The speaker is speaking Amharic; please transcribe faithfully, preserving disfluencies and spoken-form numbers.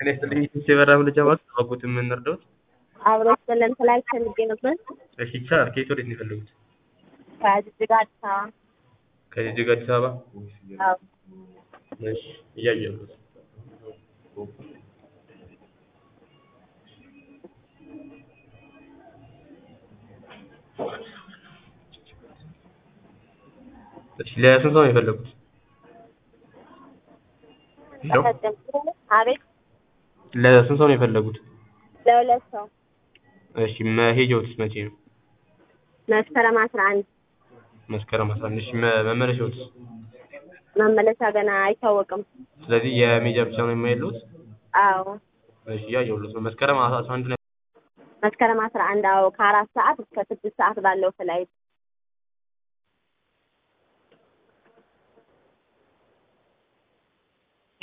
እኔ ስትልኝ ሲበራ ምልጃ ማለት ተባጉት የምንረዳው አብሮት በለን ላይ ፈልጌ ነበር። እሺ ይቻላል። ከየት ወዴት ነው የፈለጉት? ከጅጅጋ አዲስ አበባ። ከጅጅጋ አዲስ አበባ? አዎ። እሺ እያየሁ ነው። እሺ ለስንት ሰው ነው የፈለጉት? አቤት ለስንት ሰው ነው የፈለጉት? ለሁለት ሰው። እሺ መሄጃውስ መቼ ነው? መስከረም አስራ አንድ መስከረም አስራ አንድ እሺ መመለሻውስ? መመለሻ ገና አይታወቅም። ስለዚህ የሜጃ ብቻ ነው የማይሉት? አዎ። እሺ ያየሁት ነው። መስከረም አስራ አንድ ነው። መስከረም አስራ አንድ አዎ፣ ከአራት ሰዓት እስከ ስድስት ሰዓት ባለው ፍላይት